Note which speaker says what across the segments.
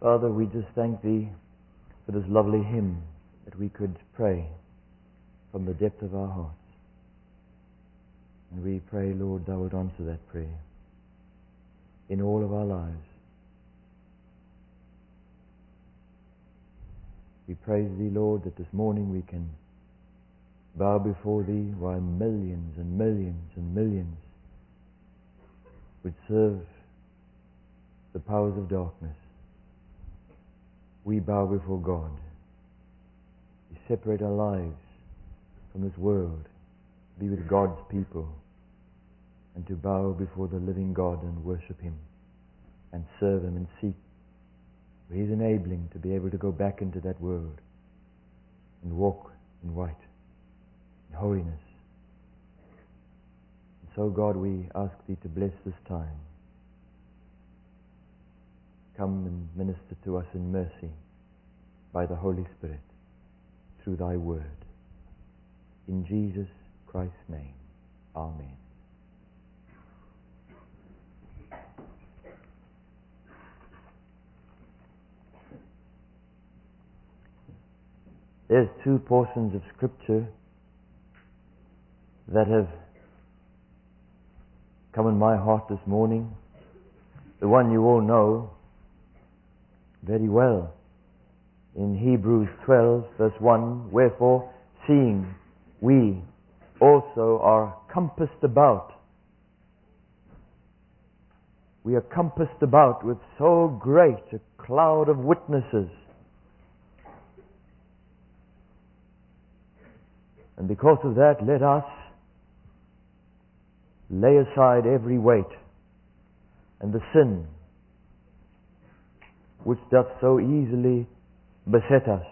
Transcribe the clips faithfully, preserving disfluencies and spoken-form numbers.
Speaker 1: Father, we just thank Thee for this lovely hymn that we could pray from the depth of our hearts. And we pray, Lord, Thou would answer that prayer in all of our lives. We praise Thee, Lord, that this morning we can bow before Thee while millions and millions and millions would serve the powers of darkness. We bow before God. We separate our lives from this world, be with God's people, and to bow before the living God and worship Him and serve Him and seek for His enabling to be able to go back into that world and walk in white, in holiness. And so, God, we ask Thee to bless this time. Come and minister to us in mercy by the Holy Spirit through Thy Word. In Jesus Christ's name, Amen. There's two portions of Scripture that have come in my heart this morning. The one you all know very well. In Hebrews twelve, verse one, wherefore, seeing we also are compassed about, we are compassed about with so great a cloud of witnesses. And because of that, let us lay aside every weight and the sin which doth so easily beset us.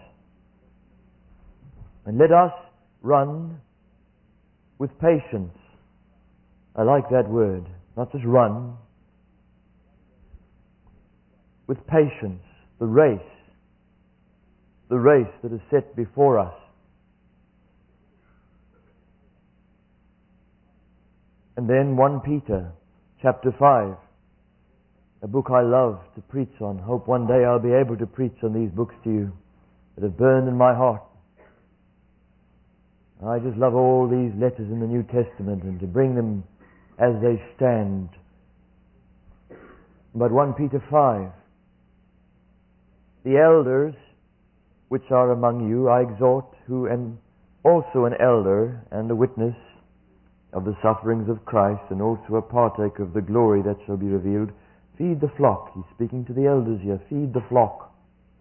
Speaker 1: And let us run with patience. I like that word. Not just run. With patience. The race. The race that is set before us. And then First Peter chapter five. A book I love to preach on. Hope one day I'll be able to preach on these books to you that have burned in my heart. I just love all these letters in the New Testament and to bring them as they stand. But First Peter five. The elders which are among you I exhort, who am also an elder and a witness of the sufferings of Christ, and also a partaker of the glory that shall be revealed. Feed the flock. He's speaking to the elders here. Feed the flock.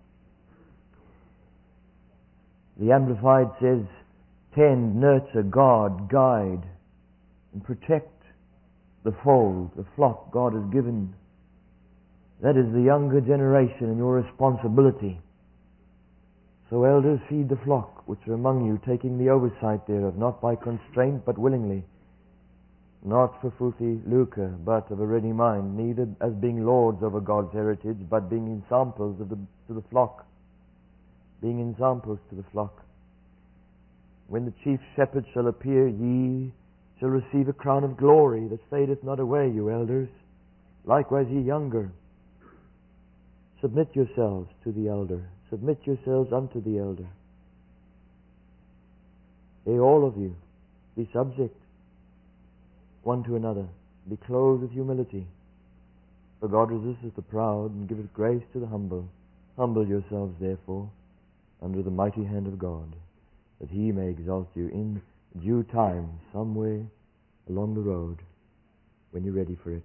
Speaker 1: The Amplified says, tend, nurture, guard, guide, and protect the fold, the flock God has given. That is the younger generation and your responsibility. So elders, feed the flock which are among you, taking the oversight thereof, not by constraint, but willingly. Not for filthy lucre, but of a ready mind, neither as being lords over God's heritage, but being ensamples of the, to the flock. Being ensamples to the flock. When the chief shepherd shall appear, ye shall receive a crown of glory that fadeth not away, you elders. Likewise ye younger. Submit yourselves to the elder. Submit yourselves unto the elder. Yea, all of you, be subject one to another. Be clothed with humility. For God resisteth the proud, and giveth grace to the humble. Humble yourselves, therefore, under the mighty hand of God, that He may exalt you in due time, somewhere along the road, when you're ready for it.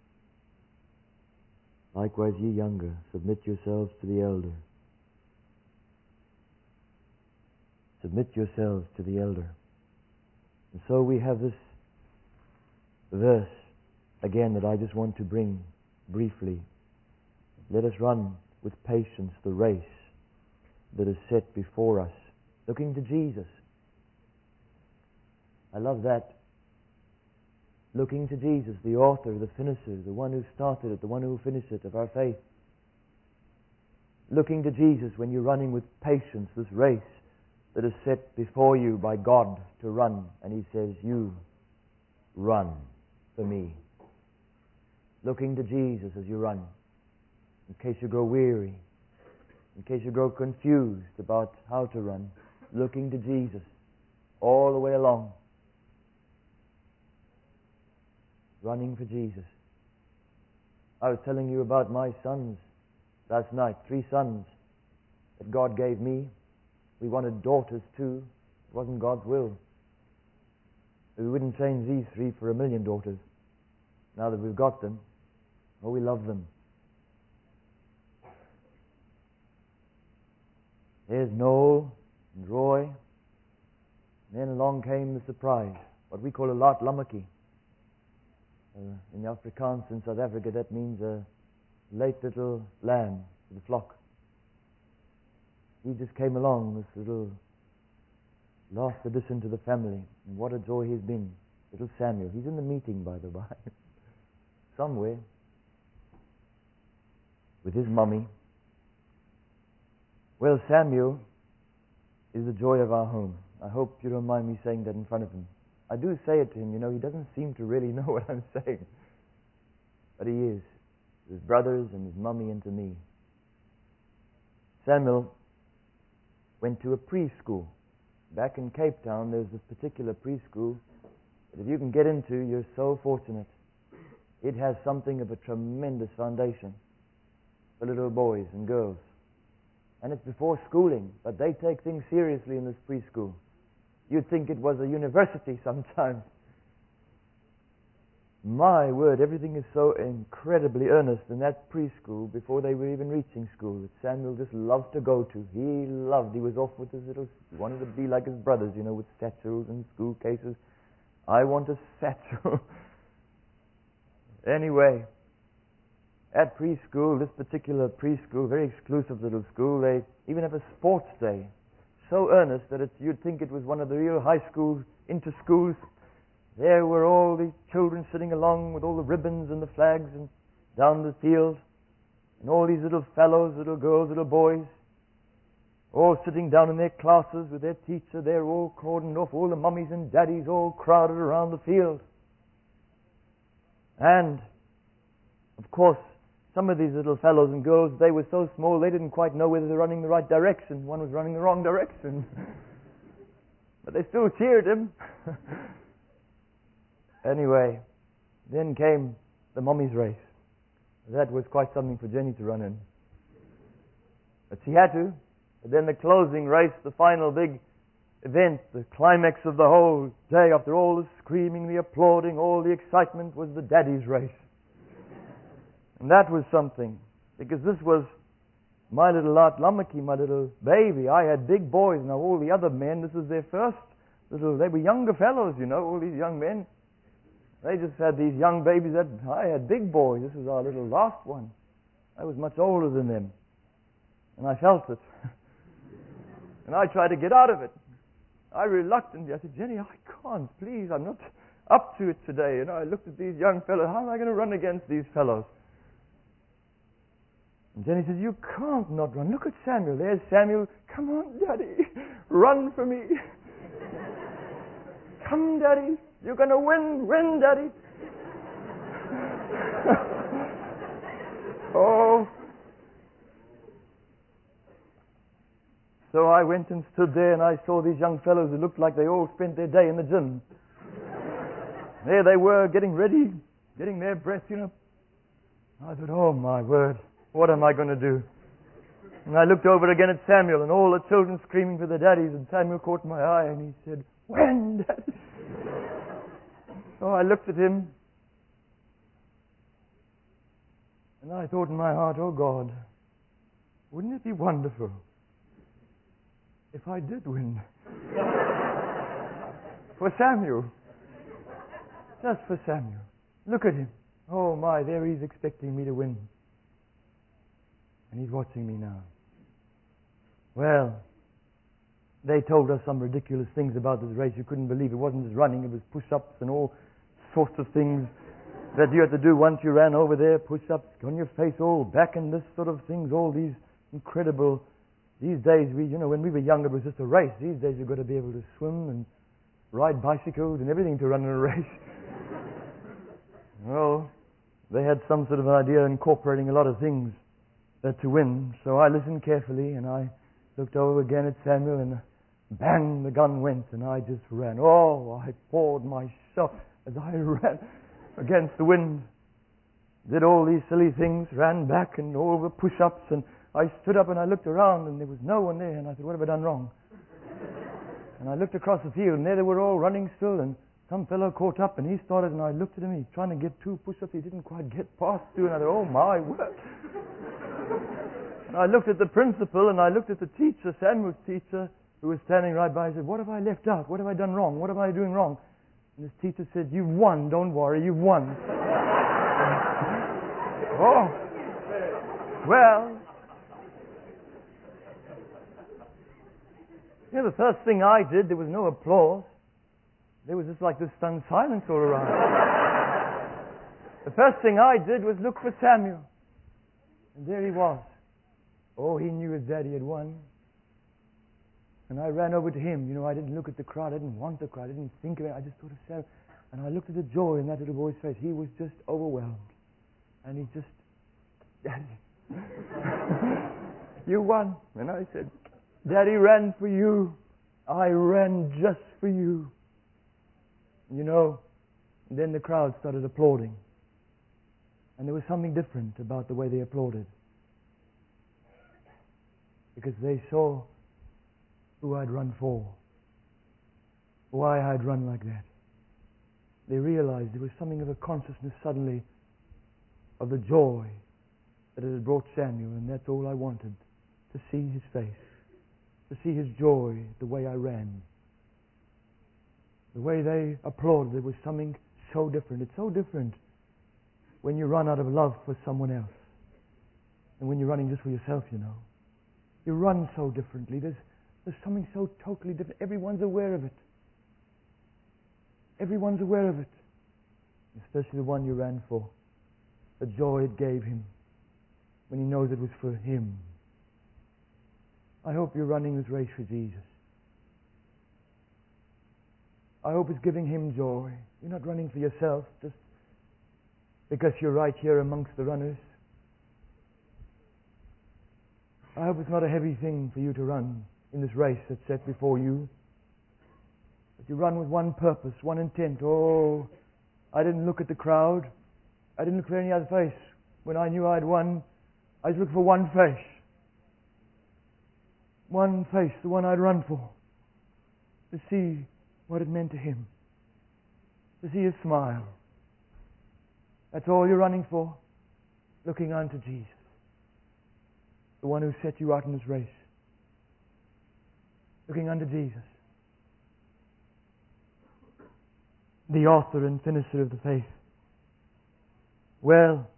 Speaker 1: Likewise, ye younger, submit yourselves to the elder. Submit yourselves to the elder. And so we have this verse again that I just want to bring briefly. Let us run with patience the race that is set before us, looking to Jesus. I love that. Looking to Jesus, the author, the finisher, the one who started it, the one who will finish it, of our faith. Looking to Jesus when you're running with patience this race that is set before you by God to run. And He says, you run for me. Looking to Jesus as you run, in case you grow weary, in case you grow confused about how to run, looking to Jesus all the way along. Running for Jesus. I was telling you about my sons last night, three sons that God gave me. We wanted daughters too. It wasn't God's will. We wouldn't change these three for a million daughters. Now that we've got them, oh, we love them. There's Noel and Roy. And then along came the surprise, what we call a Lot Lamaki. Uh, in the Afrikaans in South Africa, that means a late little lamb to the flock. He just came along, this little last addition to the family. And what a joy he's been. Little Samuel. He's in the meeting, by the way. Somewhere. With his mummy. Well, Samuel is the joy of our home. I hope you don't mind me saying that in front of him. I do say it to him, you know, he doesn't seem to really know what I'm saying. But he is. To his brothers and his mummy and to me. Samuel went to a preschool. Back in Cape Town, there's this particular preschool that if you can get into, you're so fortunate. It has something of a tremendous foundation for little boys and girls. And it's before schooling, but they take things seriously in this preschool. You'd think it was a university sometimes. My word, everything is so incredibly earnest in that preschool before they were even reaching school that Samuel just loved to go to. He loved, he was off with his little, he wanted to be like his brothers, you know, with satchels and school cases. I want a satchel. Anyway, at preschool, this particular preschool, very exclusive little school, they even have a sports day. So earnest that it, you'd think it was one of the real high schools, inter-schools. There were all these children sitting along with all the ribbons and the flags and down the field. And all these little fellows, little girls, little boys, all sitting down in their classes with their teacher. They're all cordoned off, all the mummies and daddies all crowded around the field. And, of course, some of these little fellows and girls, they were so small they didn't quite know whether they were running the right direction. One was running the wrong direction. But they still cheered him. Anyway, then came the mummy's race. That was quite something for Jenny to run in. But she had to. But then the closing race, the final big event, the climax of the whole day, after all the screaming, the applauding, all the excitement, was the daddy's race. And that was something, because this was my little Lot Lamaki, my little baby. I had big boys. Now all the other men, this was their first little, they were younger fellows, you know, all these young men. They just had these young babies. That I had big boys. This was our little last one. I was much older than them. And I felt it. And I tried to get out of it. I reluctantly, I said, Jenny, I can't, please, I'm not up to it today. You know, I looked at these young fellows. How am I going to run against these fellows? And Jenny says, you can't not run. Look at Samuel. There's Samuel. Come on, Daddy. Run for me. Come, Daddy. You're going to win. Win, Daddy. Oh. So I went and stood there and I saw these young fellows who looked like they all spent their day in the gym. There they were, getting ready, getting their breath, you know. I thought, oh my word. What am I going to do? And I looked over again at Samuel and all the children screaming for their daddies, and Samuel caught my eye and he said, when, Daddy? So I looked at him and I thought in my heart, oh God, wouldn't it be wonderful if I did win? For Samuel. Just for Samuel. Look at him. Oh my, there he's expecting me to win. And he's watching me now. Well, they told us some ridiculous things about this race. You couldn't believe it wasn't just running, it was push-ups and all sorts of things that you had to do once you ran over there. Push-ups on your face, all back and this sort of things, all these incredible. These days, we, you know, when we were younger, it was just a race. These days, you've got to be able to swim and ride bicycles and everything to run in a race. Well, they had some sort of idea incorporating a lot of things uh, to win. So I listened carefully, and I looked over again at Samuel, and bang, the gun went, and I just ran. Oh, I poured myself as I ran against the wind. Did all these silly things, ran back and all the push-ups, and I stood up and I looked around, and there was no one there, and I said, what have I done wrong? And I looked across the field, and there they were all running still, and some fellow caught up, and he started, and I looked at him, he's trying to get two push-ups, he didn't quite get past two, and I thought, oh my word. And I looked at the principal, and I looked at the teacher, Samuel's teacher, who was standing right by. I said, what have I left out? What have I done wrong? What am I doing wrong? And his teacher said, you've won, don't worry, you've won. Oh, well, you know, the first thing I did, there was no applause. There was just like this stunned silence all around. The first thing I did was look for Samuel. And there he was. Oh, he knew his daddy had won. And I ran over to him. You know, I didn't look at the crowd. I didn't want the crowd. I didn't think of it. I just thought of Samuel. And I looked at the joy in that little boy's face. He was just overwhelmed. And he just, Daddy, you won. And I said, Daddy ran for you. I ran just for you. You know, and then the crowd started applauding. And there was something different about the way they applauded. Because they saw who I'd run for. Why I'd run like that. They realized there was something of a consciousness suddenly of the joy that it had brought Samuel, and that's all I wanted, to see his face, to see his joy, the way I ran. The way they applauded, there was something so different. It's so different when you run out of love for someone else and when you're running just for yourself, you know. You run so differently. There's, there's something so totally different. Everyone's aware of it. Everyone's aware of it. Especially the one you ran for. The joy it gave him when he knows it was for him. I hope you're running this race for Jesus. I hope it's giving him joy. You're not running for yourself just because you're right here amongst the runners. I hope it's not a heavy thing for you to run in this race that's set before you. But you run with one purpose, one intent. Oh, I didn't look at the crowd. I didn't look for any other face. When I knew I'd won, I just looked for one face. One face, the one I'd run for. To see what it meant to him. To see his smile. That's all you're running for. Looking unto Jesus. The one who set you out in this race. Looking unto Jesus. The author and finisher of the faith. Well,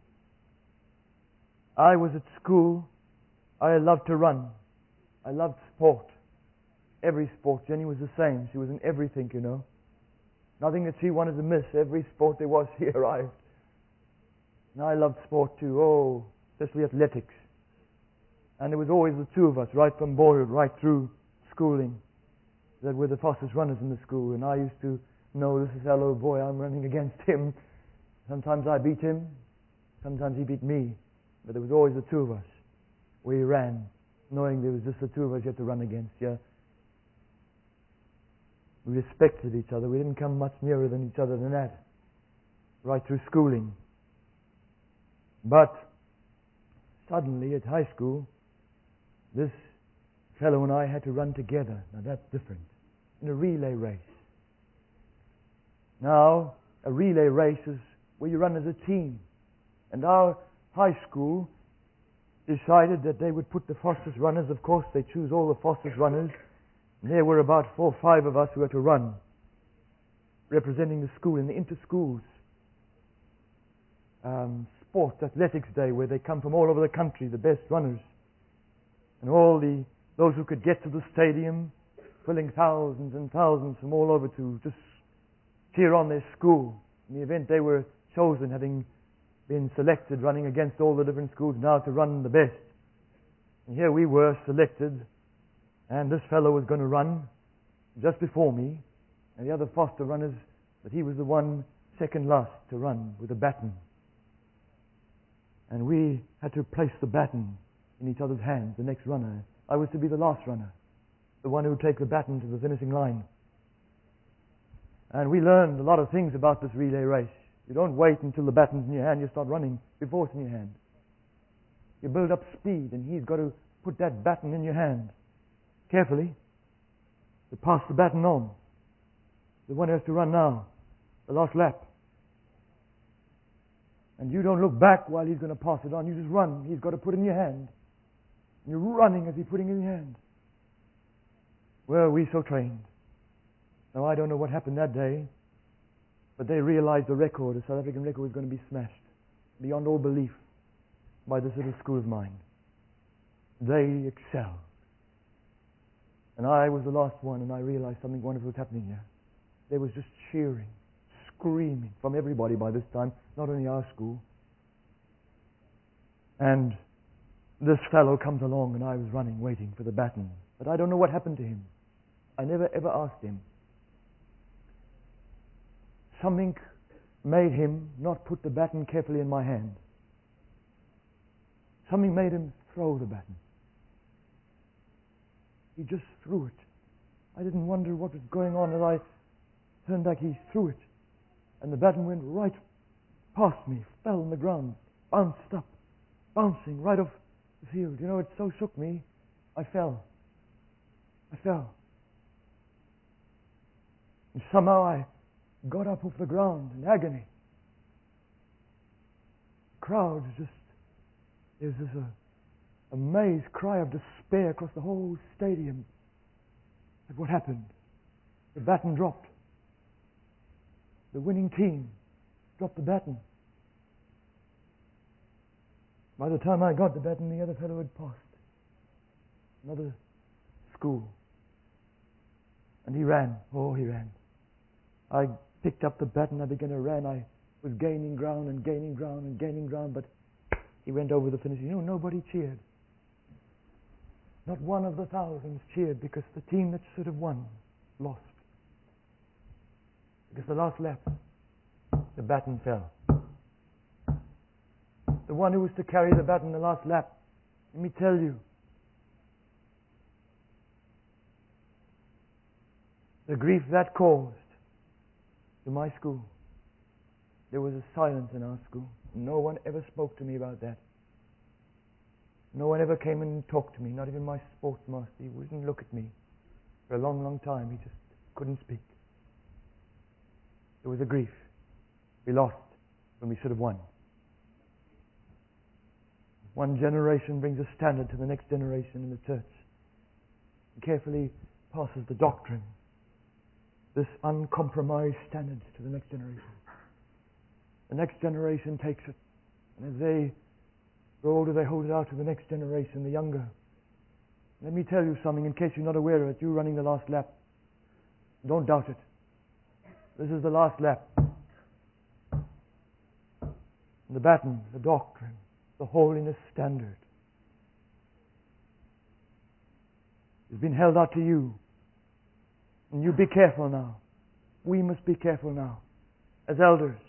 Speaker 1: I was at school. I loved to run. I loved sport. Every sport. Jenny was the same. She was in everything, you know. Nothing that she wanted to miss. Every sport there was, she arrived. And I loved sport too. Oh, especially athletics. And there was always the two of us, right from boyhood, right through schooling, that were the fastest runners in the school. And I used to know, this is our little boy, I'm running against him. Sometimes I beat him. Sometimes he beat me. But there was always the two of us. We ran, knowing there was just the two of us you had to run against. Yeah. We respected each other. We didn't come much nearer than each other than that. Right through schooling. But suddenly at high school, this fellow and I had to run together. Now that's different. In a relay race. Now, a relay race is where you run as a team. And our high school decided that they would put the fastest runners. Of course, they choose all the fastest runners. And there were about four or five of us who had to run, representing the school in the inter-schools um, sports athletics day, where they come from all over the country, the best runners. And all the those who could get to the stadium, filling thousands and thousands from all over to just cheer on their school. In the event they were chosen, having been selected, running against all the different schools now to run the best. And here we were selected, and this fellow was going to run just before me, and the other faster runners, but he was the one second last to run with a baton. And we had to place the baton in each other's hands, the next runner. I was to be the last runner, the one who would take the baton to the finishing line. And we learned a lot of things about this relay race. You don't wait until the baton's in your hand, you start running before it's in your hand. You build up speed, and he's got to put that baton in your hand carefully to pass the baton on. The one who has to run now, the last lap. And you don't look back while he's going to pass it on. You just run. He's got to put it in your hand. And you're running as he's putting it in your hand. Well, we so trained. Now, I don't know what happened that day, but they realized the record, the South African record, was going to be smashed beyond all belief by this little school of mine. They excelled. And I was the last one, and I realized something wonderful was happening here. There was just cheering, screaming from everybody by this time, not only our school. And this fellow comes along, and I was running, waiting for the baton. But I don't know what happened to him. I never ever asked him. Something made him not put the baton carefully in my hand. Something made him throw the baton. He just threw it. I didn't wonder what was going on as I turned back. He threw it. And the baton went right past me, fell on the ground, bounced up, bouncing right off the field. You know, it so shook me, I fell. I fell. And somehow I got up off the ground in agony. The crowd just, there was this uh, amazed cry of despair across the whole stadium at what happened. The baton dropped. The winning team dropped the baton. By the time I got the baton, the other fellow had passed. Another school. And he ran. Oh, he ran. I picked up the baton. I began to run. I was gaining ground and gaining ground and gaining ground, but he went over the finish. You know, nobody cheered. Not one of the thousands cheered because the team that should have won lost. Because the last lap, the baton fell. The one who was to carry the baton the last lap, let me tell you, the grief that caused to my school. There was a silence in our school. No one ever spoke to me about that. No one ever came and talked to me, not even my sports master. He wouldn't look at me for a long, long time. He just couldn't speak. There was a grief. We lost when we should have won. One generation brings a standard to the next generation in the church. He carefully passes the doctrine, this uncompromised standard, to the next generation. The next generation takes it, and as they grow older, they hold it out to the next generation, the younger. Let me tell you something, in case you're not aware of it. You're running the last lap. Don't doubt it. This is the last lap. The baton, the doctrine, the holiness standard has been held out to you. And you be careful now. We must be careful now, as elders,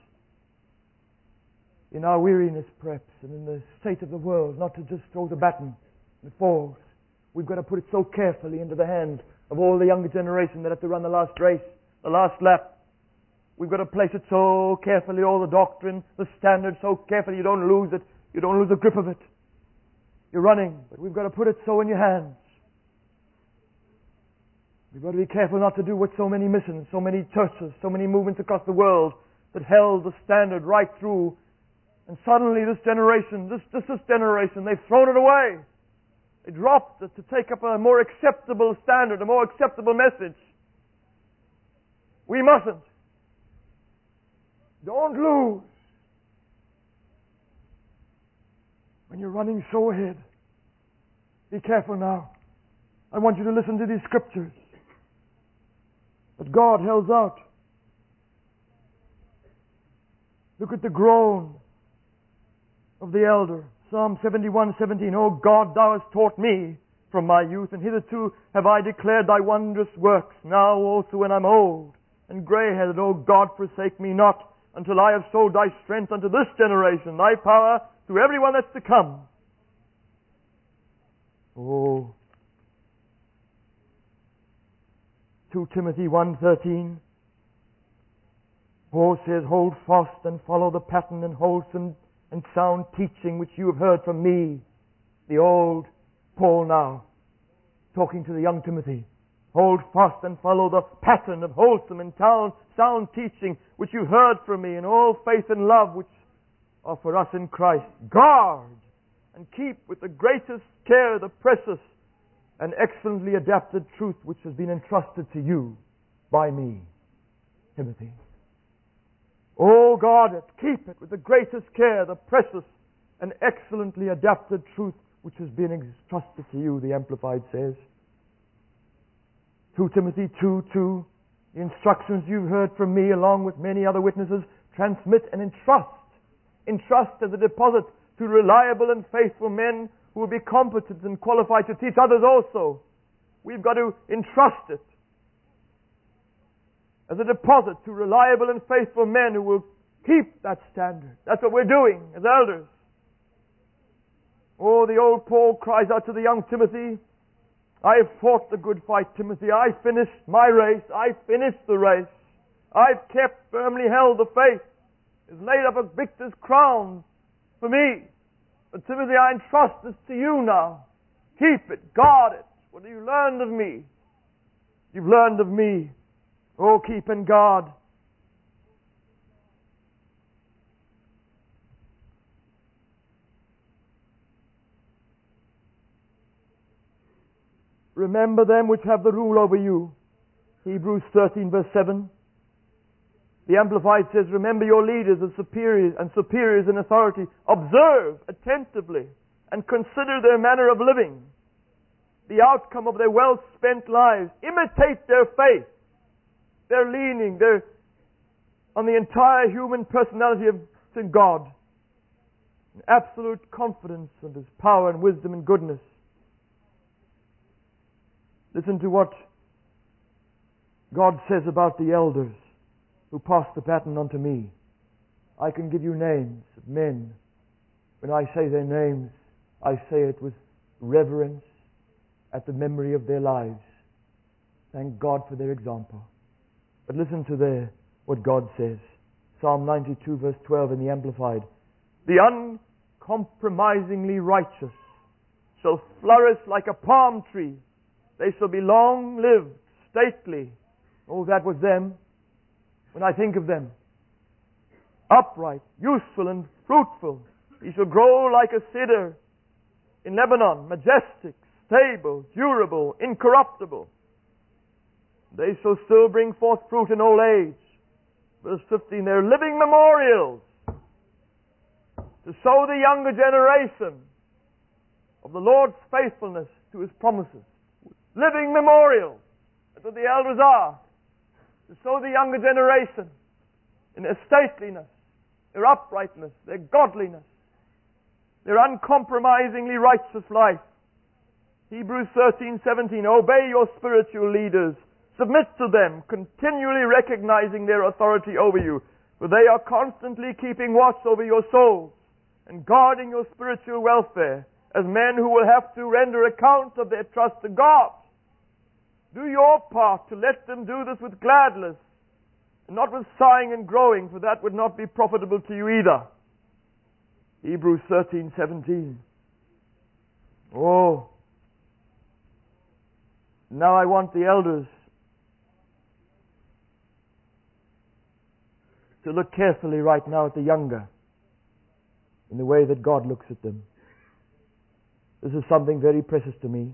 Speaker 1: in our weariness perhaps, and in the state of the world, not to just throw the baton and it falls. We've got to put it so carefully into the hands of all the younger generation that have to run the last race, the last lap. We've got to place it so carefully, all the doctrine, the standard, so carefully you don't lose it. You don't lose the grip of it. You're running, but we've got to put it so in your hands. We've got to be careful not to do what so many missions, so many churches, so many movements across the world that held the standard right through. And suddenly this generation, this, this, this generation, they've thrown it away. They dropped it to take up a more acceptable standard, a more acceptable message. We mustn't. Don't lose. When you're running so ahead, be careful now. I want you to listen to these scriptures that God held out. Look at the groan of the elder. Psalm seventy-one seventeen. O God, thou hast taught me from my youth, and hitherto have I declared thy wondrous works. Now also when I'm old and grey-headed, O God, forsake me not, until I have showed thy strength unto this generation, thy power to everyone that's to come. Oh, Second Timothy one thirteen. Paul says, hold fast and follow the pattern and wholesome and sound teaching which you have heard from me. The old Paul now, talking to the young Timothy. Hold fast and follow the pattern of wholesome and sound, sound teaching which you heard from me in all faith and love which are for us in Christ. Guard and keep with the greatest care the precious and excellently adapted truth which has been entrusted to you by me, Timothy. Oh, guard it, keep it with the greatest care, the precious and excellently adapted truth which has been entrusted to you, the Amplified says. Second Timothy two two, the instructions you've heard from me along with many other witnesses, transmit and entrust. Entrust as a deposit to reliable and faithful men who will be competent and qualified to teach others also. We've got to entrust it as a deposit to reliable and faithful men who will keep that standard. That's what we're doing as elders. Oh, the old Paul cries out to the young Timothy, I have fought the good fight, Timothy. I finished my race. I finished the race. I've kept, firmly held the faith. It's laid up a victor's crown for me. But Timothy, I entrust this to you now. Keep it. Guard it. What have you learned of me? You've learned of me. Oh, keep and guard. Remember them which have the rule over you. Hebrews thirteen verse seven. The Amplified says, remember your leaders as superiors and superiors in authority. Observe attentively and consider their manner of living, the outcome of their well-spent lives. Imitate their faith, their leaning, their on the entire human personality of God. Absolute confidence in His power and wisdom and goodness. Listen to what God says about the elders who passed the baton on to me. I can give you names of men. When I say their names, I say it with reverence at the memory of their lives. Thank God for their example. But listen to their, what God says. Psalm ninety-two verse twelve in the Amplified. The uncompromisingly righteous shall flourish like a palm tree. They shall be long-lived, stately. Oh, that was them. When I think of them. Upright, useful and fruitful. He shall grow like a cedar in Lebanon, majestic, stable, durable, incorruptible. They shall still bring forth fruit in old age. Verse fifteen, they're living memorials to show the younger generation of the Lord's faithfulness to His promises. Living memorials. That's what the elders are. To show the younger generation in their stateliness, their uprightness, their godliness, their uncompromisingly righteous life. Hebrews thirteen seventeen, obey your spiritual leaders. Submit to them, continually recognizing their authority over you, for they are constantly keeping watch over your souls and guarding your spiritual welfare as men who will have to render account of their trust to God. Do your part to let them do this with gladness and not with sighing and groaning, for that would not be profitable to you either. Hebrews thirteen seventeen. Oh, now I want the elders to look carefully right now at the younger in the way that God looks at them. This is something very precious to me.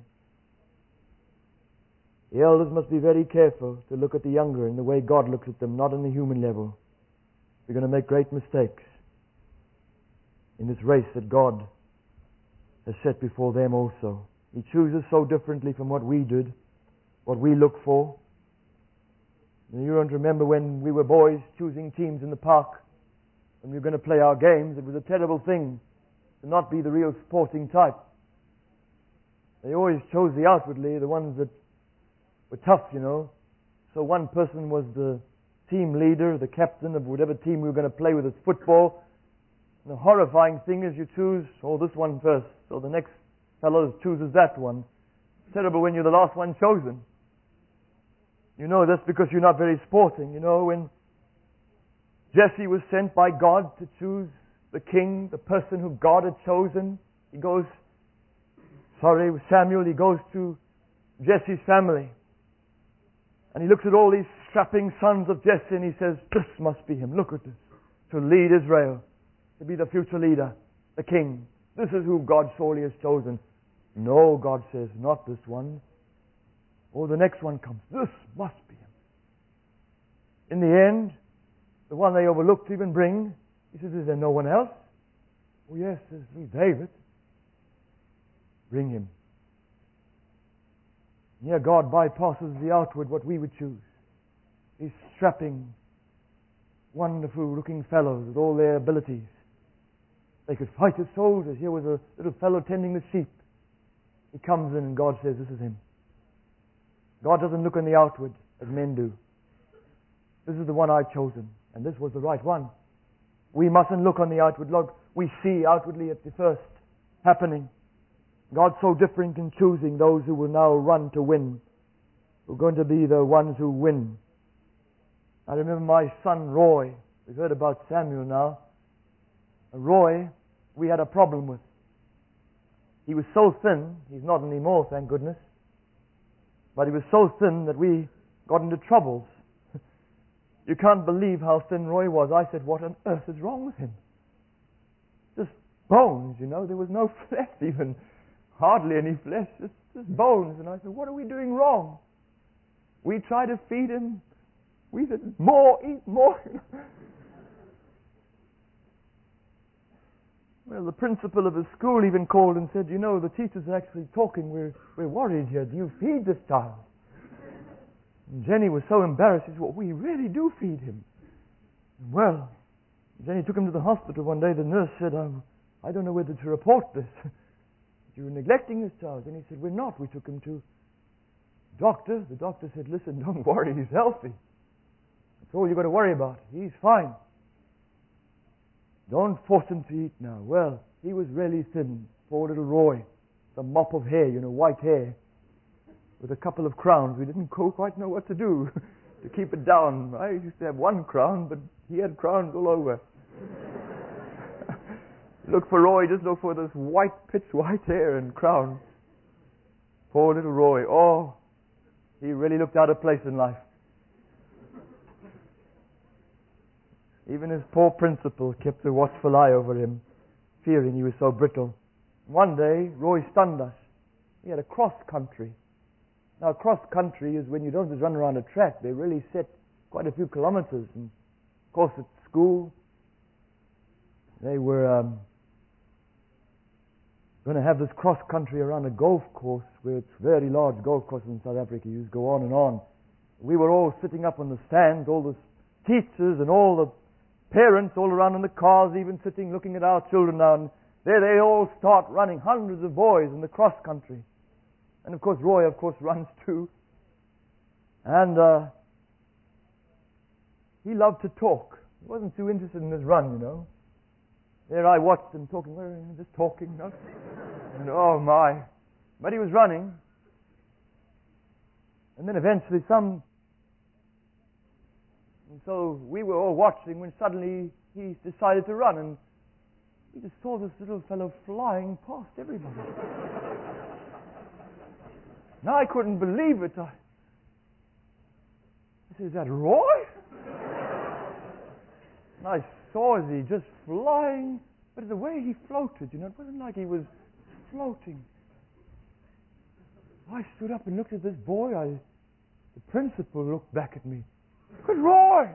Speaker 1: The elders must be very careful to look at the younger in the way God looks at them, not on the human level. We're going to make great mistakes in this race that God has set before them also. He chooses so differently from what we did, what we look for. And you don't remember when we were boys choosing teams in the park, when we were going to play our games, it was a terrible thing to not be the real sporting type. They always chose the outwardly, the ones that were tough, you know. So one person was the team leader, the captain of whatever team we were going to play with as football. And the horrifying thing is you choose, oh, this one first. So the next
Speaker 2: fellows chooses that one. It's terrible when you're the last one chosen. You know that's because you're not very sporting. You know, when Jesse was sent by God to choose the king, the person who God had chosen, he goes, sorry, Samuel, he goes to Jesse's family. And he looks at all these strapping sons of Jesse and he says, this must be him. Look at this. To lead Israel, to be the future leader, the king. This is who God surely has chosen. No, God says, not this one. Oh, the next one comes. This must be him. In the end, the one they overlooked to even bring, he says, is there no one else? Oh, yes, there's David. Bring him. Here God bypasses the outward, what we would choose. These strapping, wonderful-looking fellows with all their abilities. They could fight as soldiers. Here was a little fellow tending the sheep. He comes in and God says, this is him. God doesn't look on the outward as men do. This is the one I've chosen. And this was the right one. We mustn't look on the outward. Look, we see outwardly at the first happening. God's so different in choosing those who will now run to win. Who are going to be the ones who win. I remember my son Roy. We've heard about Samuel now. Roy, we had a problem with. He was so thin, he's not anymore, thank goodness. But he was so thin that we got into troubles. You can't believe how thin Roy was. I said, what on earth is wrong with him? Just bones, you know. There was no flesh even. Hardly any flesh. Just, just bones. And I said, what are we doing wrong? We tried to feed him. We said, more, eat more. Well, the principal of the school even called and said, you know, the teachers are actually talking. We're, we're worried here. Do you feed this child? And Jenny was so embarrassed. She said, well, we really do feed him. Well, Jenny took him to the hospital one day. The nurse said, oh, I don't know whether to report this. You're neglecting this child. And he said, we're not. We took him to doctor. The doctor said, listen, don't worry. He's healthy. That's all you've got to worry about. He's fine. Don't force him to eat now. Well, he was really thin. Poor little Roy. The mop of hair, you know, white hair. With a couple of crowns. We didn't quite know what to do to keep it down. I used to have one crown, but he had crowns all over. Look for Roy, just look for this white, pitch white hair and crown. Poor little Roy. Oh, he really looked out of place in life. Even his poor principal kept a watchful eye over him, fearing he was so brittle. One day, Roy stunned us. He had a cross country. Now, cross country is when you don't just run around a track. They really set quite a few kilometers. And of course, at school, they were um, going to have this cross country around a golf course, where it's very large golf courses in South Africa. You just go on and on. We were all sitting up on the stands, all the teachers and all the parents all around in the cars, even sitting looking at our children now. And there they all start running, hundreds of boys in the cross country. And of course, Roy, of course, runs too. And uh, he loved to talk. He wasn't too interested in his run, you know. There I watched him talking, just talking, you know. And oh my. But he was running. And then eventually some... And so we were all watching when suddenly he decided to run. And we just saw this little fellow flying past everybody. Now I couldn't believe it. I, I said, is that Roy? And I saw as he just flying, but the way he floated, you know, it wasn't like he was floating. I stood up and looked at this boy. I, the principal looked back at me. Look at Roy!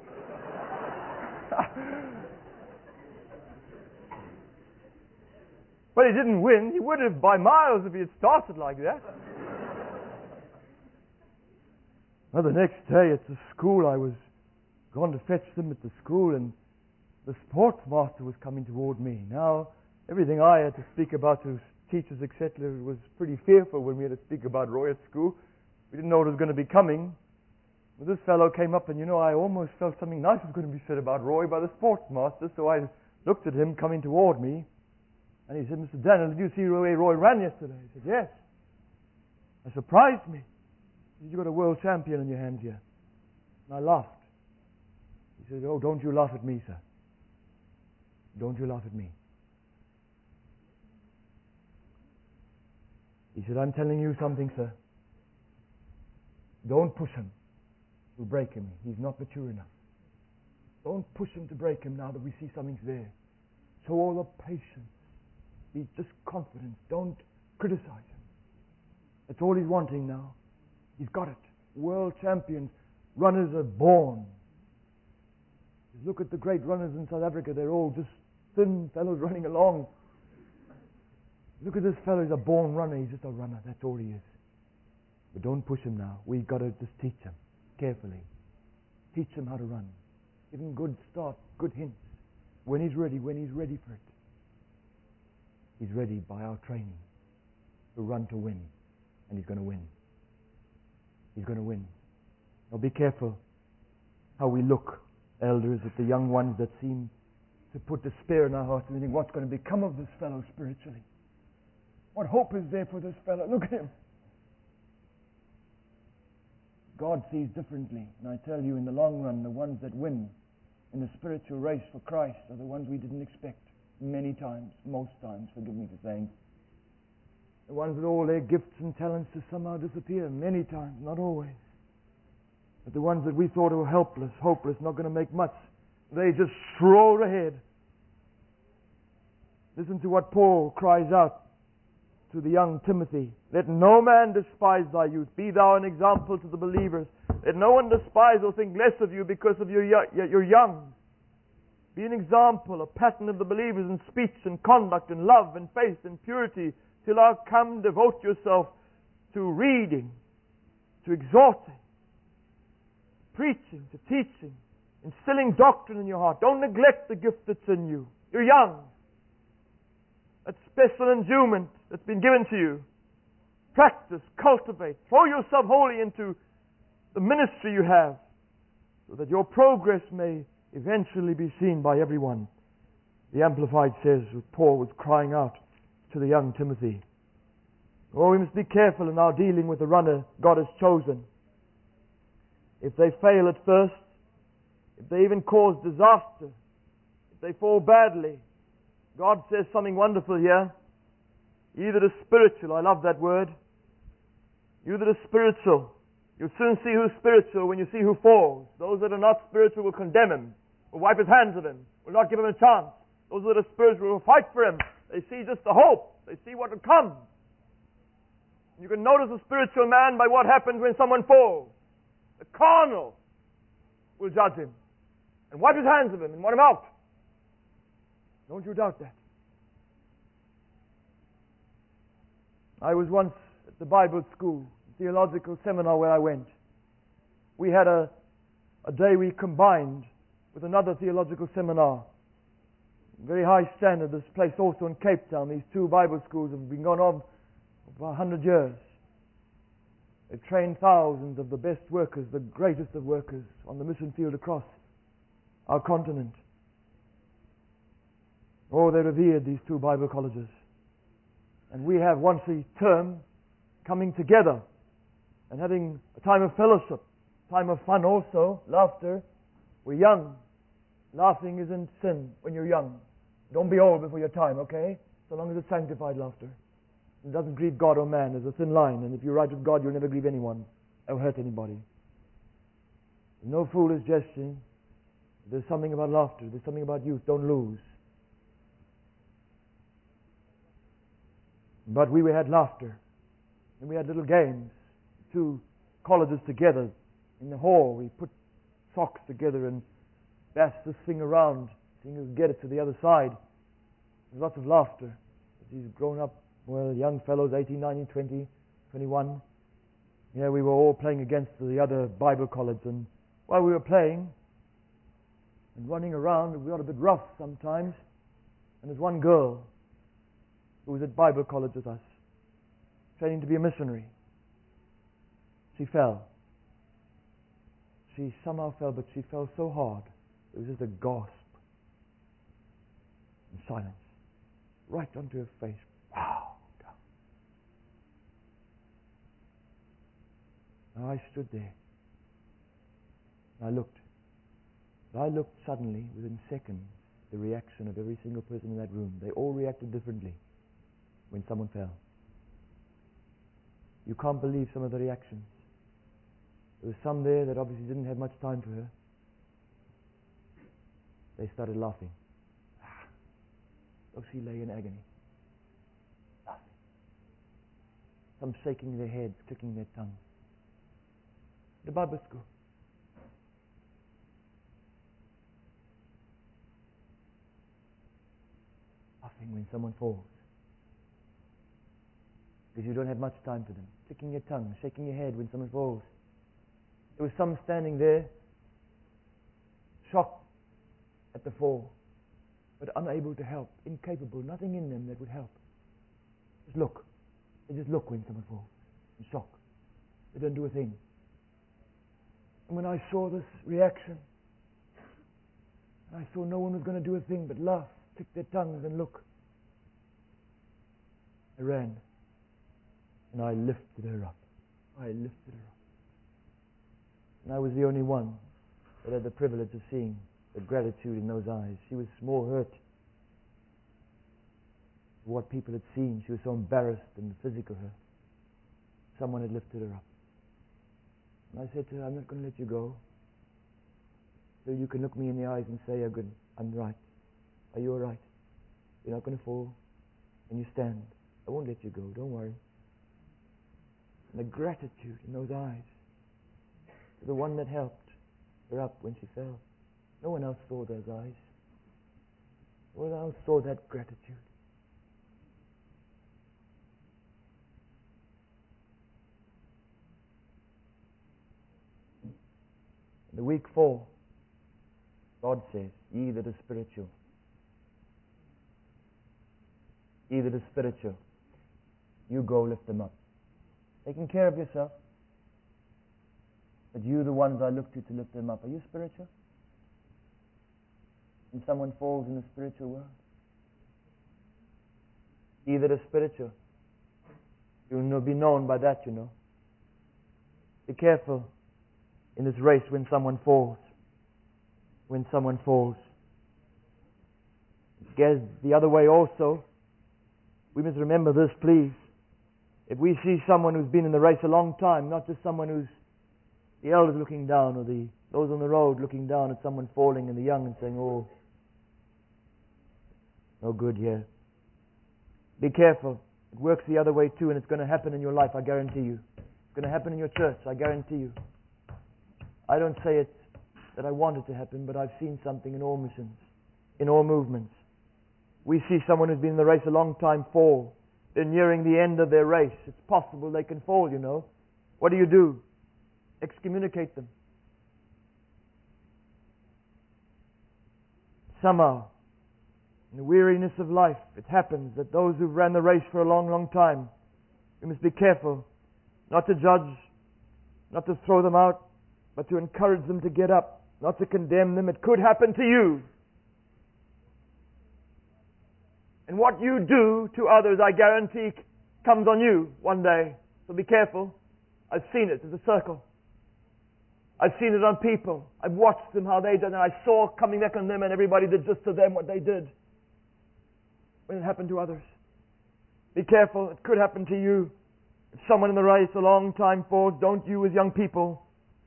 Speaker 2: Well, he didn't win. He would have by miles if he had started like that. Well, the next day at the school, I was going to fetch them at the school, and the sports master was coming toward me. Now, everything I had to speak about to teachers, et cetera, was pretty fearful when we had to speak about Roy at school. We didn't know what was going to be coming. But this fellow came up, and you know, I almost felt something nice was going to be said about Roy by the sports master, so I looked at him coming toward me, And he said, Mister Daniel, did you see Roy, Roy ran yesterday? He said, yes. It surprised me. He said, you've got a world champion in your hands here. And I laughed. He said, oh, don't you laugh at me, sir. Don't you laugh at me. He said, I'm telling you something, sir. Don't push him. You'll break him. He's not mature enough. Don't push him to break him now that we see something's there. Show all the patience. Be just confident. Don't criticize him. That's all he's wanting now. He's got it. World champions. Runners are born. Just look at the great runners in South Africa. They're all just thin fellows running along. Look at this fellow. He's a born runner. He's just a runner. That's all he is. But don't push him now. We've got to just teach him carefully. Teach him how to run. Give him good start, good hints. When he's ready, when he's ready for it. He's ready by our training to run to win. And he's going to win. He's going to win. Now be careful how we look, elders, at the young ones that seem to put despair in our hearts and think, what's going to become of this fellow spiritually? What hope is there for this fellow? Look at him. God sees differently. And I tell you, in the long run, the ones that win in the spiritual race for Christ are the ones we didn't expect. Many times, most times, forgive me for saying. The ones with all their gifts and talents to somehow disappear. Many times, not always. But the ones that we thought were helpless, hopeless, not going to make much, they just stroll ahead. Listen to what Paul cries out to the young Timothy. Let no man despise thy youth. Be thou an example to the believers. Let no one despise or think less of you because of your you're young. Be an example, a pattern of the believers in speech and conduct and love and faith and purity. Till I come, devote yourself to reading, to exhorting, preaching, to teaching, instilling doctrine in your heart. Don't neglect the gift that's in you. You're young. That special endowment that's been given to you. Practice, cultivate, throw yourself wholly into the ministry you have so that your progress may eventually be seen by everyone. The Amplified says that Paul was crying out to the young Timothy. Oh, we must be careful in our dealing with the runner God has chosen. If they fail at first, if they even cause disaster, if they fall badly, God says something wonderful here. You that are spiritual, I love that word. You that are spiritual, you'll soon see who's spiritual when you see who falls. Those that are not spiritual will condemn him, will wipe his hands at him, will not give him a chance. Those that are spiritual will fight for him. They see just the hope. They see what will come. You can notice a spiritual man by what happens when someone falls. The carnal will judge him and wipe his hands of him and want him out. Don't you doubt that. I was once at the Bible school, theological seminar where I went. We had a, a day we combined with another theological seminar. Very high standard, this place also in Cape Town. These two Bible schools have been going on for a hundred years. They've trained thousands of the best workers, the greatest of workers on the mission field across our continent. Oh, they revered these two Bible colleges. And we have once a term coming together and having a time of fellowship, time of fun also, laughter. We're young. Laughing isn't sin when you're young. Don't be old before your time, okay? So long as it's sanctified laughter. It doesn't grieve God or man. There's a thin line. And if you're right with God, you'll never grieve anyone or hurt anybody. There's no foolish jesting. There's something about laughter. There's something about youth. Don't lose. But we had laughter. And we had little games. Two colleges together in the hall. We put socks together and bashed this thing around. Seeing who could get it to the other side. There's lots of laughter. These grown up, well, young fellows, eighteen, nineteen, twenty, twenty-one. Yeah, we were all playing against the other Bible college. And while we were playing and running around, we got a bit rough sometimes. And there's one girl who was at Bible college with us, training to be a missionary. She fell. She somehow fell, but she fell so hard. It was just a gasp and silence. right onto her face. Wow! Now I stood there. I looked. I looked suddenly, within seconds, the reaction of every single person in that room. They all reacted differently when someone fell. You can't believe some of the reactions. There was some there that obviously didn't have much time for her. They started laughing. So she lay in agony. Laughing. Some shaking their heads, clicking their tongue. The Bible school. Laughing when someone falls. Because you don't have much time for them. Clicking your tongue, shaking your head when someone falls. There was some standing there, shocked at the fall, but unable to help, incapable, nothing in them that would help. Just look. They just look when someone falls, in shock. They don't do a thing. And when I saw this reaction, and I saw no one was going to do a thing but laugh, click their tongues and look, I ran, and I lifted her up. I lifted her up. And I was the only one that had the privilege of seeing the gratitude in those eyes. She was more hurt for what people had seen. She was so embarrassed and the physical hurt. Someone had lifted her up. And I said to her, I'm not going to let you go till you can look me in the eyes and say, I'm, I'm right. Are you all right? You're not going to fall. And you stand. I won't let you go. Don't worry. And the gratitude in those eyes. The one that helped her up when she fell. No one else saw those eyes. No one else saw that gratitude. In the week four, God says, ye that are spiritual. Ye that are spiritual. You go lift them up. Taking care of yourself. But you, the ones I look to to lift them up. Are you spiritual? When someone falls in the spiritual world. Ye that are spiritual. You'll be known by that, you know. Be careful in this race when someone falls. When someone falls. It goes the other way also. We must remember this, please. If we see someone who's been in the race a long time, not just someone who's the elders looking down, or the those on the road looking down at someone falling and the young and saying, oh, no good here. Be careful. It works the other way too, and it's going to happen in your life, I guarantee you. It's going to happen in your church, I guarantee you. I don't say it that I want it to happen, but I've seen something in all missions, in all movements. We see someone who's been in the race a long time fall. They're nearing the end of their race. It's possible they can fall, you know. What do you do? Excommunicate them. Somehow, in the weariness of life, it happens that those who've ran the race for a long, long time, we must be careful not to judge, not to throw them out, but to encourage them to get up, not to condemn them. It could happen to you. And what you do to others, I guarantee, comes on you one day. So be careful. I've seen it. It's a circle. I've seen it on people. I've watched them, how they did, and I saw coming back on them, and everybody did just to them what they did when it happened to others. Be careful. It could happen to you. If someone in the race a long time falls, don't you as young people,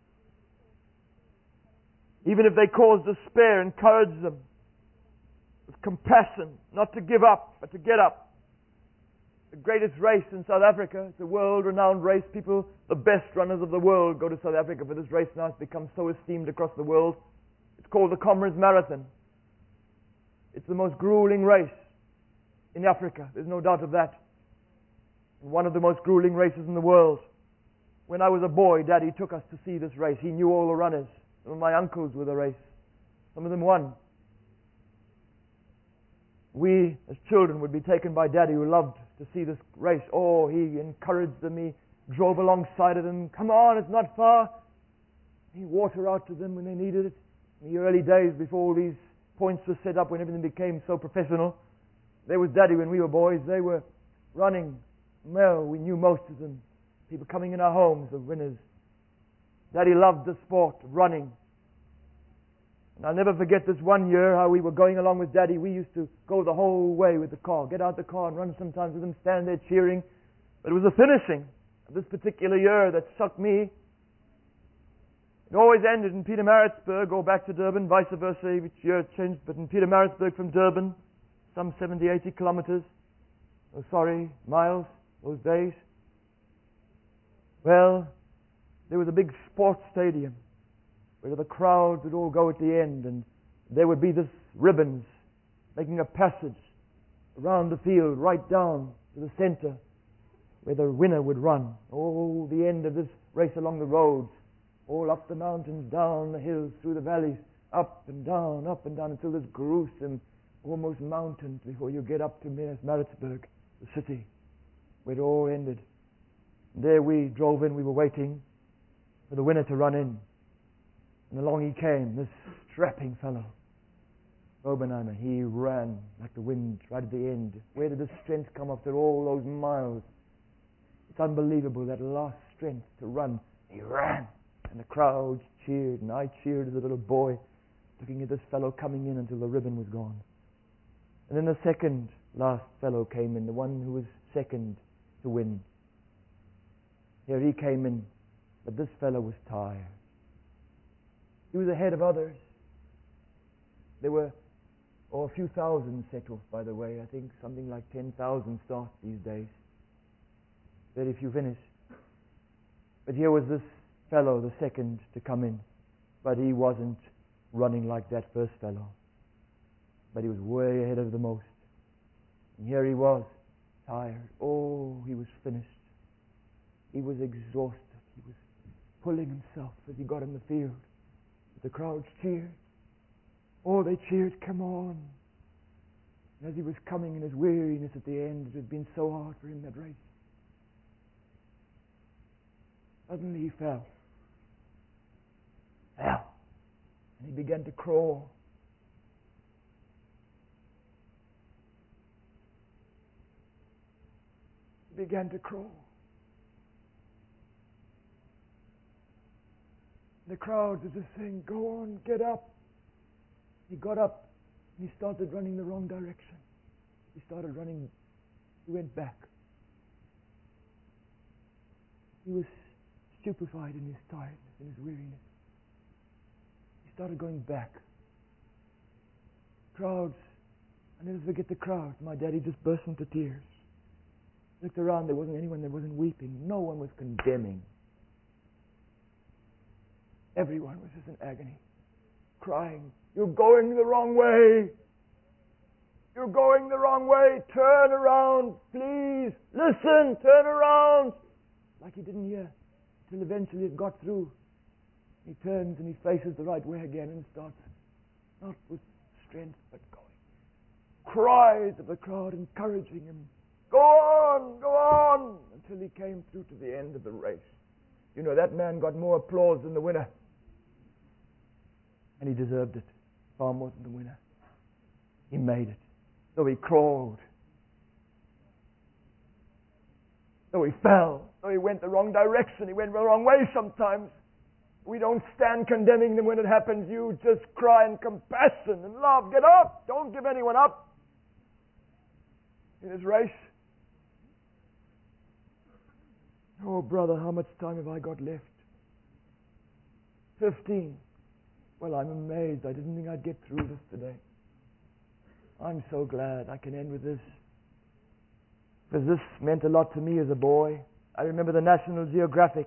Speaker 2: even if they cause despair, encourage them with compassion, not to give up, but to get up. The greatest race in South Africa, it's a world-renowned race. People, the best runners of the world, go to South Africa for this race now. It's become so esteemed across the world. It's called the Comrades Marathon. It's the most grueling race in Africa. There's no doubt of that. And one of the most grueling races in the world. When I was a boy, Daddy took us to see this race. He knew all the runners. Some of my uncles were the race. Some of them won. We, as children, would be taken by Daddy, who loved to see this race. Oh, he encouraged them. He drove alongside of them. Come on, it's not far. He water out to them when they needed it. In the early days, before all these points were set up, when everything became so professional, There was Daddy when we were boys. They were running. Well, we knew most of them. People coming in our homes, the winners. Daddy loved the sport of running. And I'll never forget this one year how we were going along with Daddy. We used to go the whole way with the car, get out the car and run sometimes with them, stand there cheering. But it was the finishing of this particular year that struck me. It always ended in Pietermaritzburg or back to Durban, vice versa. Each year it changed, but in Pietermaritzburg from Durban, some seventy, eighty kilometers. Oh, sorry, miles, those days. Well, there was a big sports stadium where the crowds would all go at the end, and there would be this ribbons making a passage around the field right down to the center where the winner would run. Oh, the end of this race along the roads, all up the mountains, down the hills, through the valleys, up and down, up and down, until there's gruesome, almost mountains before you get up to Maritzburg, the city, where it all ended. And there we drove in, we were waiting for the winner to run in. And along he came, this strapping fellow, Oppenheimer. He ran like the wind right at the end. Where did the strength come after all those miles? It's unbelievable, that last strength to run. He ran, and the crowds cheered, and I cheered as a little boy, looking at this fellow coming in until the ribbon was gone. And then the second last fellow came in, the one who was second to win. Here he came in, but this fellow was tired. He was ahead of others. There were oh, a few thousand set off, by the way. I think something like ten thousand start these days. Very few finish. But here was this fellow, the second to come in. But he wasn't running like that first fellow. But he was way ahead of the most. And here he was, tired. Oh, he was finished. He was exhausted. He was pulling himself as he got in the field. The crowds cheered. Oh, they cheered, come on. And as he was coming in his weariness at the end, it had been so hard for him, that race. Suddenly he fell. Fell. And he began to crawl. He began to crawl. The crowd was just saying, go on, get up. He got up and he started running the wrong direction. He started running, he went back. He was stupefied in his tiredness, in his weariness. He started going back. Crowds, I never forget the crowds. My daddy just burst into tears. Looked around, there wasn't anyone that wasn't weeping. No one was condemning. Everyone was just in agony, crying, you're going the wrong way. You're going the wrong way. Turn around, please. Listen, turn around. Like he didn't hear, until eventually it got through. He turns and he faces the right way again and starts, not with strength, but going. Cries of the crowd encouraging him. Go on, go on, until he came through to the end of the race. You know, that man got more applause than the winner. And he deserved it. Far more than the winner. He made it. Though he crawled. Though he fell. Though he went the wrong direction. He went the wrong way sometimes. We don't stand condemning them when it happens. You just cry in compassion and love. Get up. Don't give anyone up in his race. Oh, brother, how much time have I got left? Fifteen. Well, I'm amazed. I didn't think I'd get through this today. I'm so glad I can end with this. Because this meant a lot to me as a boy. I remember the National Geographic.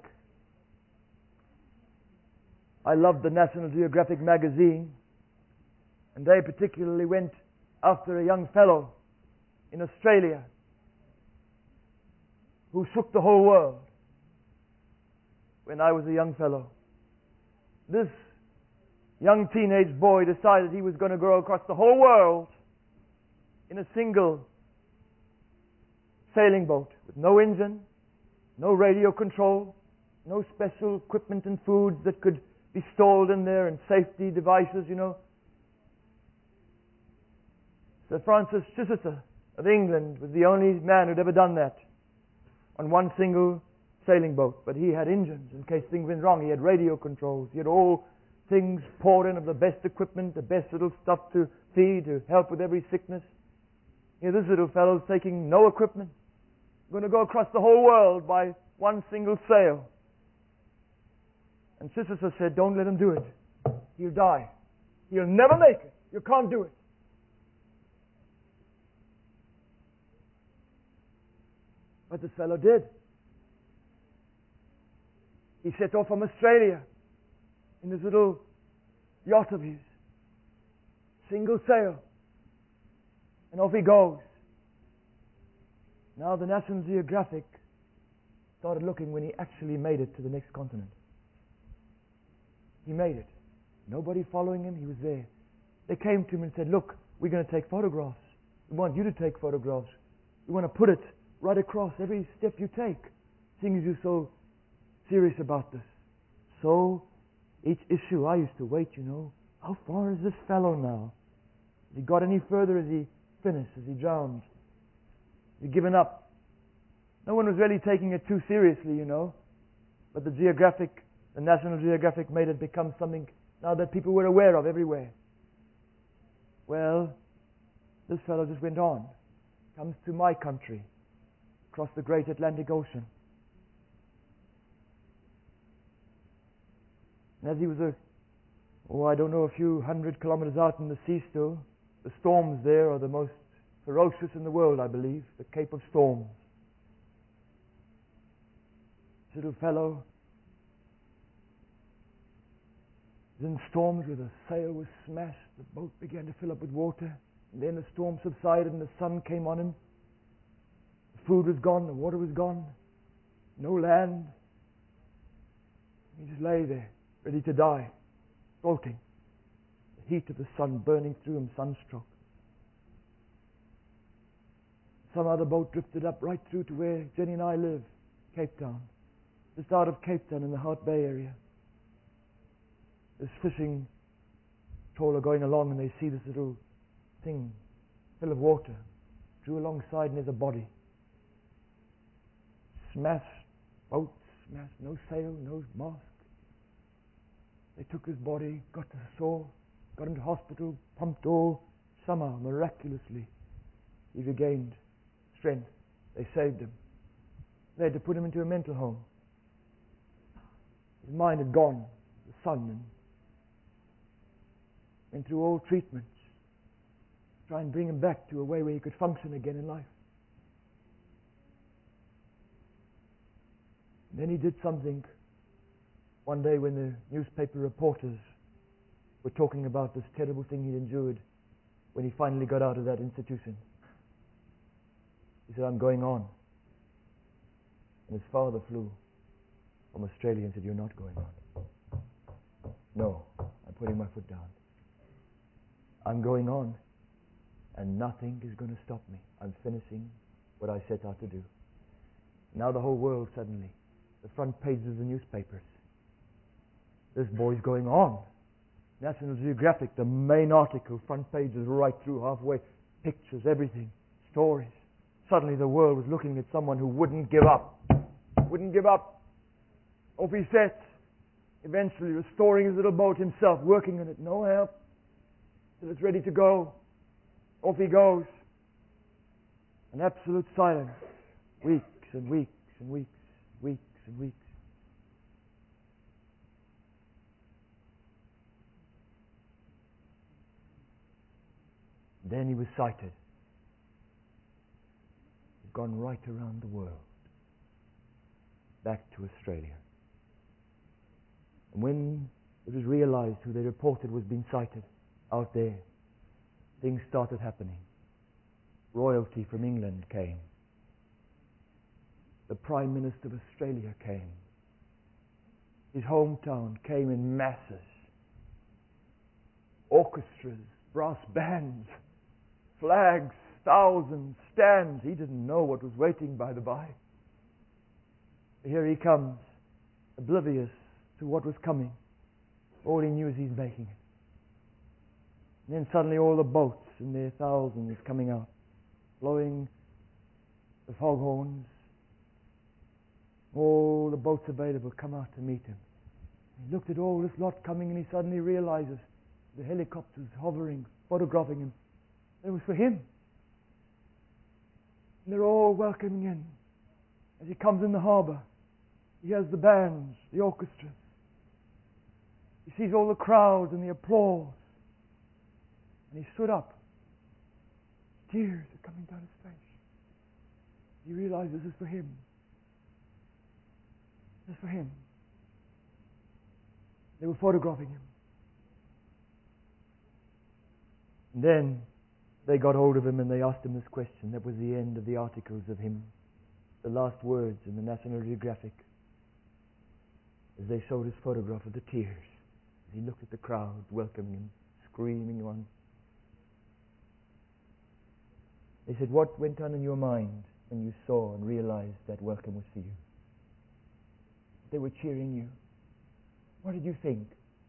Speaker 2: I loved the National Geographic magazine. And they particularly went after a young fellow in Australia who shook the whole world when I was a young fellow. This young teenage boy decided he was going to go across the whole world in a single sailing boat with no engine, no radio control, no special equipment and foods that could be stored in there, and safety devices, you know. Sir Francis Chichester of England was the only man who'd ever done that on one single sailing boat. But he had engines in case things went wrong. He had radio controls. He had all things poured in of the best equipment, the best little stuff to feed, to help with every sickness. Here this little fellow's taking no equipment. Going to go across the whole world by one single sail. And Sisyphus said, don't let him do it. He'll die. He'll never make it. You can't do it. But this fellow did. He set off from Australia in this little yacht of his. Single sail. And off he goes. Now the National Geographic started looking when he actually made it to the next continent. He made it. Nobody following him. He was there. They came to him and said, look, we're going to take photographs. We want you to take photographs. We want to put it right across every step you take, seeing as you're so serious about this. So, each issue I used to wait, you know, how far is this fellow now? Has he got any further? Has he finished? Has he drowned? Has he given up? No one was really taking it too seriously, you know. But the Geographic, the National Geographic made it become something now that people were aware of everywhere. Well, this fellow just went on. Comes to my country, across the great Atlantic Ocean. And as he was, a, oh, I don't know, a few hundred kilometers out in the sea still, the storms there are the most ferocious in the world, I believe, the Cape of Storms. This little fellow was in storms where the sail was smashed, the boat began to fill up with water, and then the storm subsided and the sun came on him. The food was gone, the water was gone, no land. He just lay there, ready to die, floating. The heat of the sun burning through him, sunstroke. Some other boat drifted up right through to where Jenny and I live, Cape Town. Just out of Cape Town in the Hout Bay area. This fishing trawler going along and they see this little thing full of water. Drew alongside and there's a body. Smashed, boat smashed, no sail, no mast. They took his body, got to the shore, got him to hospital, pumped all. Somehow, miraculously, he regained strength. They saved him. They had to put him into a mental home. His mind had gone, the sun, and went through all treatments. Try and bring him back to a way where he could function again in life. And then he did something one day when the newspaper reporters were talking about this terrible thing he'd endured when he finally got out of that institution. He said, I'm going on. And his father flew from Australia and said, you're not going on. No, I'm putting my foot down. I'm going on, and nothing is going to stop me. I'm finishing what I set out to do. Now the whole world suddenly, the front pages of the newspapers. This boy's going on. National Geographic, the main article, front pages right through, halfway, pictures, everything, stories. Suddenly the world was looking at someone who wouldn't give up. Wouldn't give up. Off he set. Eventually restoring his little boat himself, working on it, no help. Till it's ready to go. Off he goes. An absolute silence. Weeks and weeks and weeks, weeks and weeks. Then he was sighted. He'd gone right around the world. Back to Australia. And when it was realized who they reported was being sighted out there, things started happening. Royalty from England came. The Prime Minister of Australia came. His hometown came in masses. Orchestras, brass bands, flags, thousands, stands. He didn't know what was waiting, by the by. Here he comes, oblivious to what was coming. All he knew is he's making it. And then suddenly all the boats and their thousands coming out. blowing the foghorns. All the boats available come out to meet him. He looked at all this lot coming, and he suddenly realizes the helicopters hovering, photographing him. It was for him. And they're all welcoming him. As he comes in the harbor, he has the bands, the orchestras. He sees all the crowds and the applause. And he stood up. Tears are coming down his face. He realized this is for him. This is for him. They were photographing him. And then they got hold of him and they asked him this question. That was the end of the articles of him. The last words in the National Geographic. As they showed his photograph of the tears. As he looked at the crowd welcoming him, screaming on. They said, what went on in your mind when you saw and realized that welcome was for you? They were cheering you. What did you think?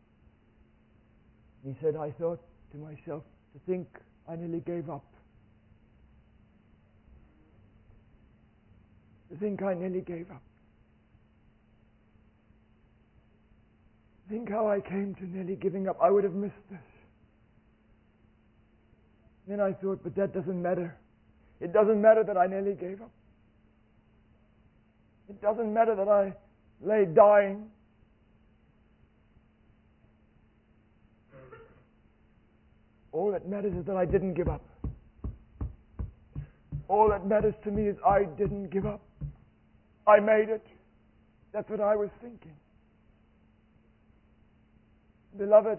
Speaker 2: He said, I thought to myself, to think I nearly gave up. To think I nearly gave up. Think how I came to nearly giving up. I would have missed this. Then I thought, but that doesn't matter. It doesn't matter that I nearly gave up. It doesn't matter that I lay dying. All that matters is that I didn't give up. All that matters to me is I didn't give up. I made it. That's what I was thinking. Beloved,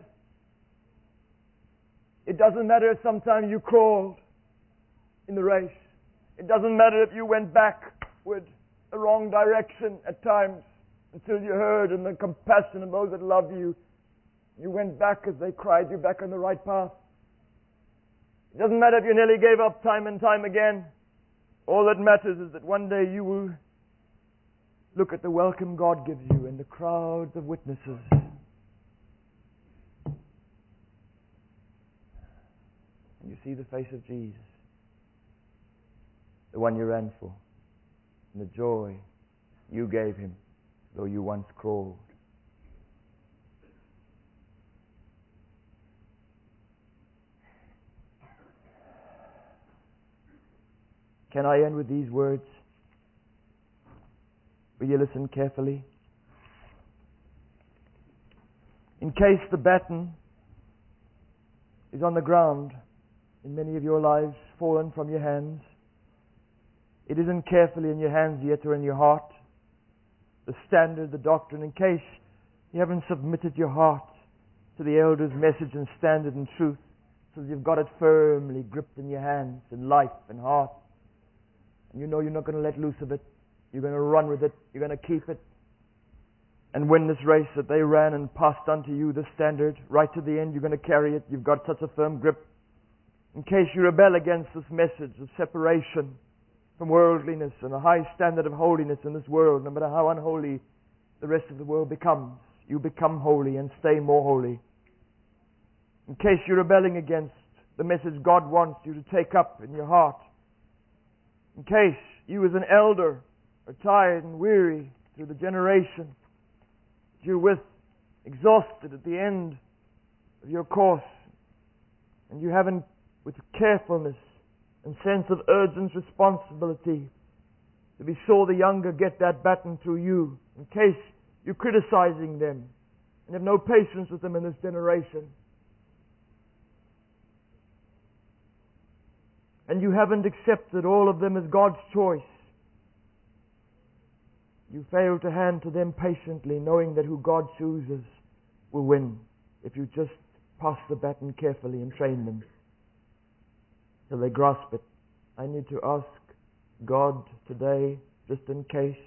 Speaker 2: it doesn't matter if sometimes you crawled in the race. It doesn't matter if you went backward the wrong direction at times until you heard in the compassion of those that love you. You went back as they cried you back on the right path. It doesn't matter if you nearly gave up time and time again. All that matters is that one day you will look at the welcome God gives you in the crowds of witnesses. And you see the face of Jesus, the one you ran for, and the joy you gave him, though you once crawled. Can I end with these words? Will you listen carefully? In case the baton is on the ground in many of your lives, fallen from your hands, it isn't carefully in your hands yet or in your heart, the standard, the doctrine, in case you haven't submitted your heart to the elder's message and standard and truth, so that you've got it firmly gripped in your hands, in life and heart, and you know you're not going to let loose of it. You're going to run with it. You're going to keep it. And win this race that they ran and passed on to you, the standard, right to the end. You're going to carry it. You've got such a firm grip. In case you rebel against this message of separation from worldliness and a high standard of holiness in this world, no matter how unholy the rest of the world becomes, you become holy and stay more holy. In case you're rebelling against the message God wants you to take up in your heart, in case you as an elder are tired and weary through the generation you're with, exhausted at the end of your course, and you haven't, with carefulness and sense of urgent responsibility, to be sure the younger get that baton through you, in case you're criticizing them and have no patience with them in this generation, and you haven't accepted all of them as God's choice, you fail to hand to them patiently, knowing that who God chooses will win if you just pass the baton carefully and train them till they grasp it. I need to ask God today, just in case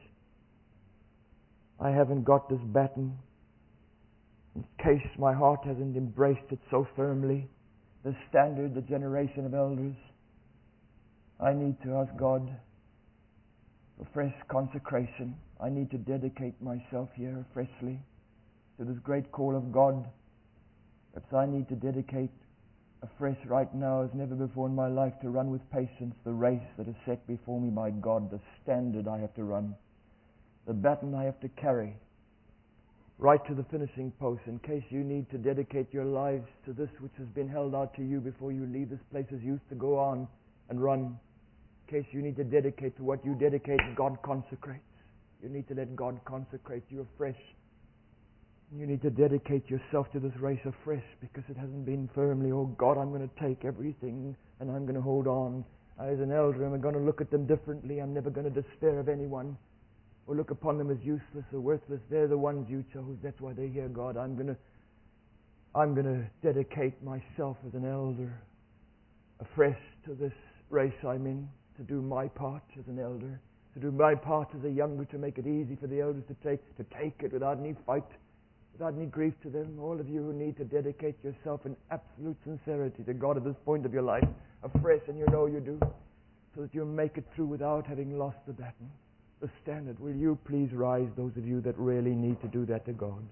Speaker 2: I haven't got this baton, in case my heart hasn't embraced it so firmly, the standard, the generation of elders, I need to ask God for fresh consecration. I need to dedicate myself here freshly to this great call of God. Perhaps I need to dedicate
Speaker 1: afresh right now as never before in my life to run with patience the race that is set before me by God, the standard I have to run, the baton I have to carry, right to the finishing post, in case you need to dedicate your lives to this which has been held out to you before you leave this place as used to go on and run. In case you need to dedicate to what you dedicate, God consecrates. You need to let God consecrate you afresh. You need to dedicate yourself to this race afresh because it hasn't been firmly, oh God, I'm going to take everything and I'm going to hold on. As an elder, I'm going to look at them differently. I'm never going to despair of anyone or look upon them as useless or worthless. They're the ones you chose. That's why they're here, God. I'm going to, I'm going to dedicate myself as an elder afresh to this race I'm in, to do my part as an elder, to do my part as a younger, to make it easy for the elders to take, to take it without any fight, without any grief to them. All of you who need to dedicate yourself in absolute sincerity to God at this point of your life, afresh, and you know you do, so that you make it through without having lost the baton, the standard. Will you please rise, those of you that really need to do that to God?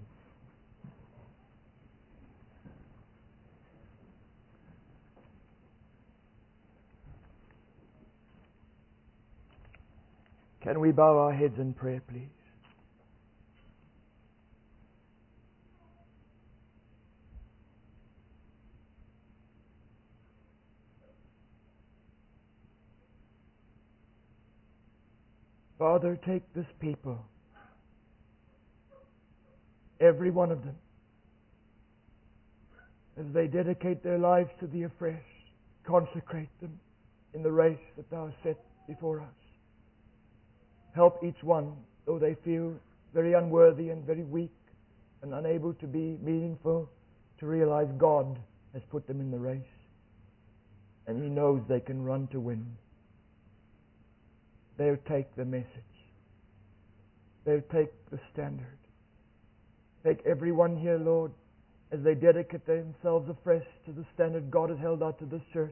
Speaker 1: Can we bow our heads in prayer, please? Father, take this people, every one of them, as they dedicate their lives to Thee afresh. Consecrate them in the race that Thou hast set before us. Help each one, though they feel very unworthy and very weak and unable to be meaningful, to realize God has put them in the race and He knows they can run to win. They'll take the message. They'll take the standard. Take everyone here, Lord, as they dedicate themselves afresh to the standard God has held out to this church.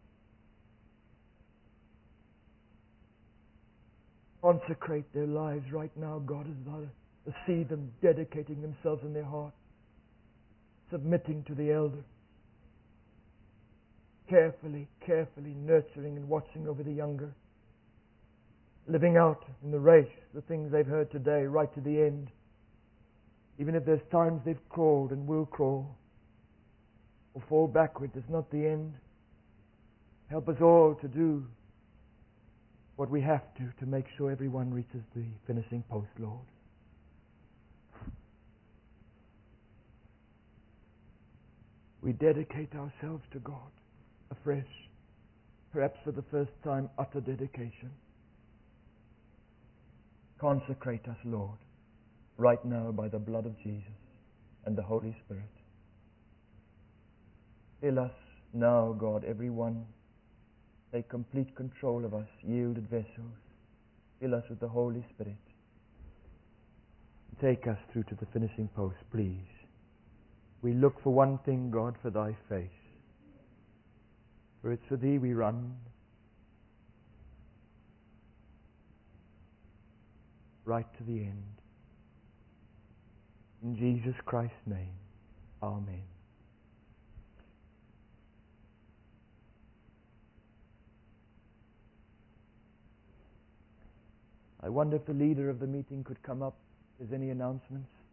Speaker 1: Consecrate their lives right now, God, as thou to see them dedicating themselves in their heart, submitting to the elder, carefully, carefully nurturing and watching over the younger, living out in the race the things they've heard today right to the end. Even if there's times they've crawled and will crawl or fall backwards, it's not the end. Help us all to do what we have to to make sure everyone reaches the finishing post, Lord. We dedicate ourselves to God afresh, perhaps for the first time, utter dedication. Consecrate us, Lord, right now by the blood of Jesus and the Holy Spirit. Fill us now, God, everyone. Take complete control of us, yielded vessels. Fill us with the Holy Spirit. Take us through to the finishing post, please. We look for one thing, God, for Thy face. For it's for Thee we run. Right to the end. In Jesus Christ's name, amen. I wonder if the leader of the meeting could come up. Is there any announcements?